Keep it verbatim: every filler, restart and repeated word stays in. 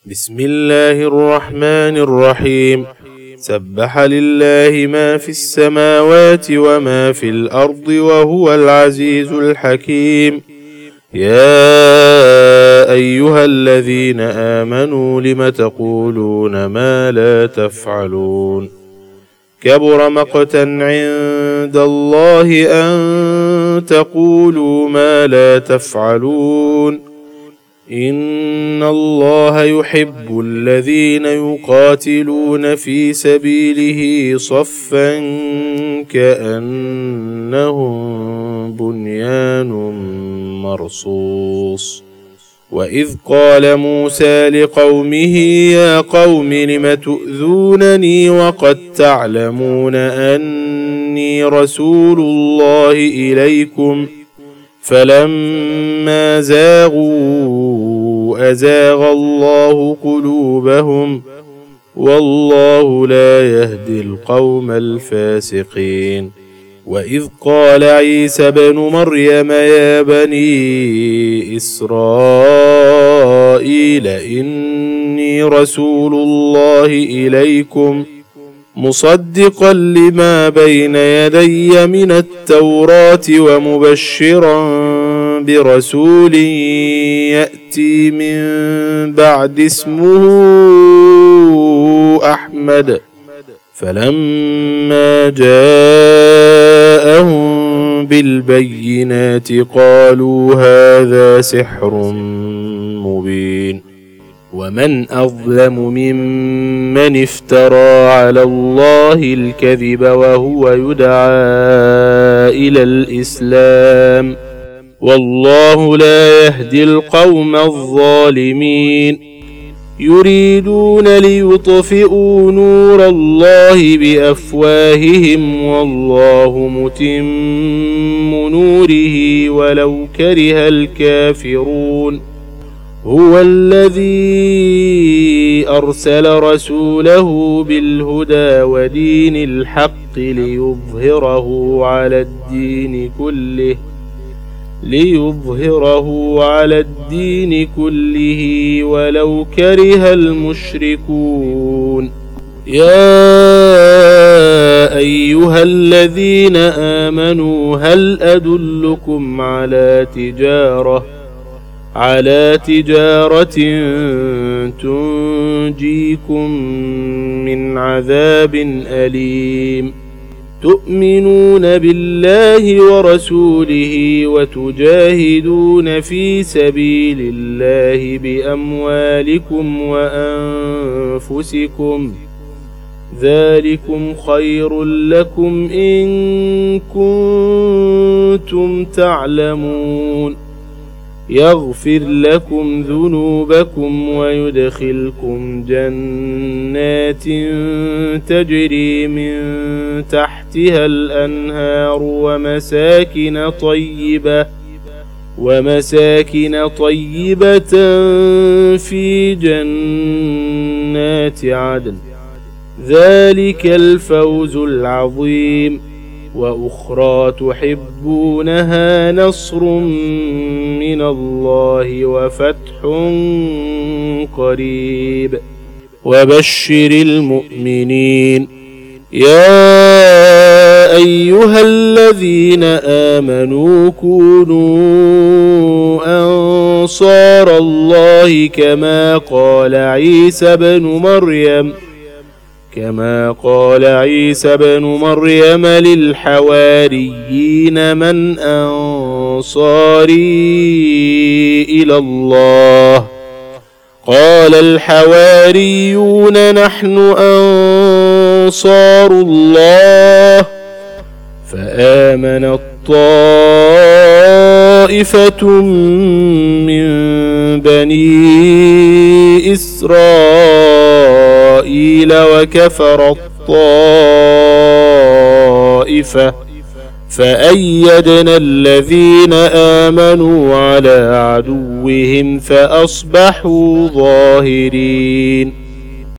بسم الله الرحمن الرحيم. سبح لله ما في السماوات وما في الأرض وهو العزيز الحكيم. يا أيها الذين آمنوا لم تقولون ما لا تفعلون كبر مقتا عند الله أن تقولوا ما لا تفعلون إن الله يحب الذين يقاتلون في سبيله صفا كأنهم بنيان مرصوص. وإذ قال موسى لقومه يا قوم لم تؤذونني وقد تعلمون أني رسول الله إليكم فلما زاغوا أزاغ الله قلوبهم والله لا يهدي القوم الفاسقين. وإذ قال عيسى بن مريم يا بني إسرائيل إني رسول الله إليكم مصدقا لما بين يدي من التوراة ومبشرا برسول يأتي من بعد اسمه أحمد. فلما جاءهم بالبينات قالوا هذا سحر مبين. ومن أظلم ممن افترى على الله الكذب وهو يدعى إلى الإسلام والله لا يهدي القوم الظالمين. يريدون ليطفئوا نور الله بأفواههم والله متم نوره ولو كره الكافرون. هو الذي أرسل رسوله بالهدى ودين الحق ليظهره على الدين كله ليظهره على الدين كله ولو كره المشركون. يا أيها الذين آمنوا هل أدلكم على تجارة على تجارة تنجيكم من عذاب أليم تؤمنون بالله ورسوله وتجاهدون في سبيل الله بأموالكم وأنفسكم ذلكم خير لكم إن كنتم تعلمون. يغفر لكم ذنوبكم ويدخلكم جنات تجري من تحتها الأنهار ومساكن طيبة ومساكن طيبة في جنات عدن ذلك الفوز العظيم. وأخرى تحبونها نصر من الله وفتح قريب وبشر المؤمنين. يا أيها الذين آمنوا كونوا أنصار الله كما قال عيسى بن مريم كما قال عيسى بن مريم للحواريين من أنصاري إلى الله قال الحواريون نحن أنصار الله. فآمنت طائفة من بني إسرائيل وكفر الطائفة فأيدنا الذين آمنوا على عدوهم فأصبحوا ظاهرين.